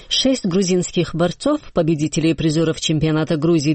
6 грузинских борцов, победителей и призеров чемпионата Грузии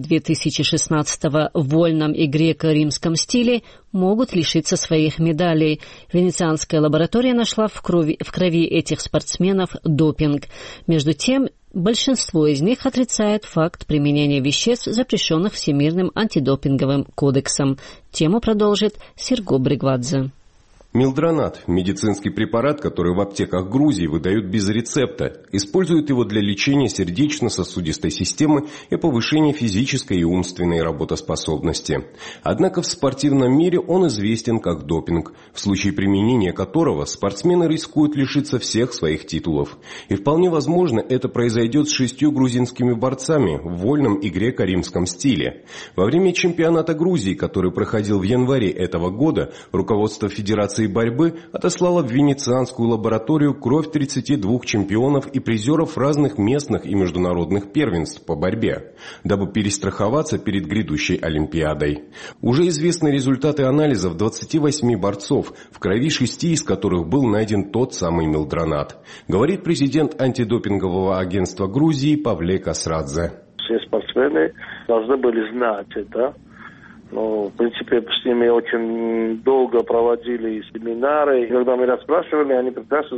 2016 в вольном и греко-римском стиле, могут лишиться своих медалей. Венецианская лаборатория нашла в крови этих спортсменов допинг. Между тем, большинство из них отрицает факт применения веществ, запрещенных Всемирным антидопинговым кодексом. Тему продолжит Серго Бригвадзе. Милдронат – медицинский препарат, который в аптеках Грузии выдают без рецепта. Используют его для лечения сердечно-сосудистой системы и повышения физической и умственной работоспособности. Однако в спортивном мире он известен как допинг, в случае применения которого спортсмены рискуют лишиться всех своих титулов. И вполне возможно, это произойдет с 6 грузинскими борцами в вольном и греко-римском стиле. Во время чемпионата Грузии, который проходил в январе этого года, руководство Федерации борьбы отослала в венецианскую лабораторию кровь 32 чемпионов и призеров разных местных и международных первенств по борьбе, дабы перестраховаться перед грядущей Олимпиадой. Уже известны результаты анализов 28 борцов, в крови 6 из которых был найден тот самый милдронат, говорит президент антидопингового агентства Грузии Павле Касрадзе. Все спортсмены должны были знать это. Ну, в принципе, с ними очень долго проводили семинары. И когда мы расспрашивали, они прекрасно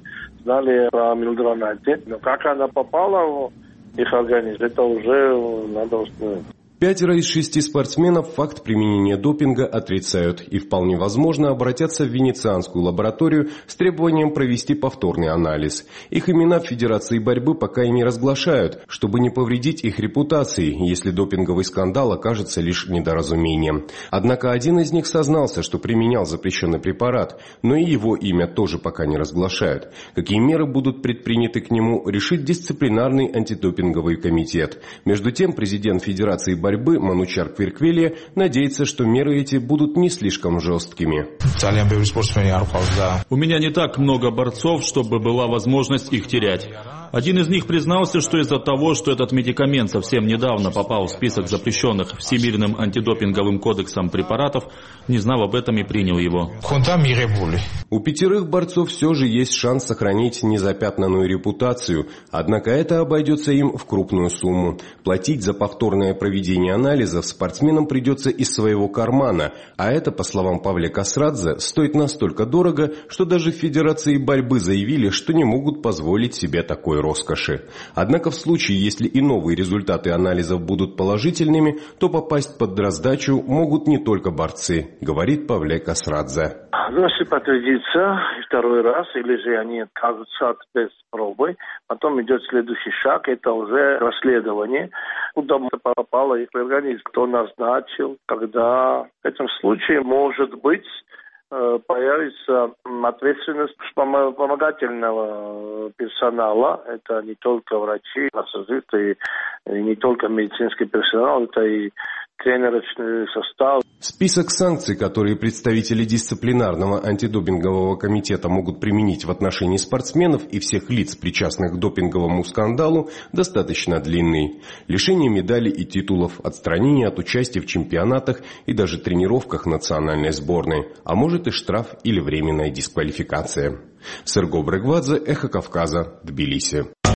знали про милдронате. Но как она попала в их организм, это уже надо установить. 5 из 6 спортсменов факт применения допинга отрицают и вполне возможно обратятся в венецианскую лабораторию с требованием провести повторный анализ. Их имена в Федерации борьбы пока и не разглашают, чтобы не повредить их репутации, если допинговый скандал окажется лишь недоразумением. Однако один из них сознался, что применял запрещенный препарат, но и его имя тоже пока не разглашают. Какие меры будут предприняты к нему, решит дисциплинарный антидопинговый комитет. Между тем, президент Федерации борьбы Манучар Квирквелия надеется, что меры эти будут не слишком жесткими. У меня не так много борцов, чтобы была возможность их терять. Один из них признался, что из-за того, что этот медикамент совсем недавно попал в список запрещенных Всемирным антидопинговым кодексом препаратов, не знал об этом и принял его. У 5 борцов все же есть шанс сохранить незапятнанную репутацию, однако это обойдется им в крупную сумму. Платить за повторное проведение анализов спортсменам придется из своего кармана, а это, по словам Павля Касрадзе, стоит настолько дорого, что даже в Федерации борьбы заявили, что не могут позволить себе такой роскоши. Однако в случае, если и новые результаты анализов будут положительными, то попасть под раздачу могут не только борцы, говорит Павле Касрадзе. Ну, если подтвердится второй раз, или же они откажутся без пробы, потом идет следующий шаг, это уже расследование, куда попало их организм, кто назначил, когда. В этом случае, может быть, появится ответственность вспомогательного персонала. Это не только врачи, массажисты, и не только медицинский персонал, это и тренировочный состав. Список санкций, которые представители дисциплинарного антидопингового комитета могут применить в отношении спортсменов и всех лиц, причастных к допинговому скандалу, достаточно длинный. Лишение медалей и титулов, отстранение от участия в чемпионатах и даже тренировках национальной сборной, а может и штраф или временная дисквалификация. Серго Бригвадзе, Эхо Кавказа, Тбилиси.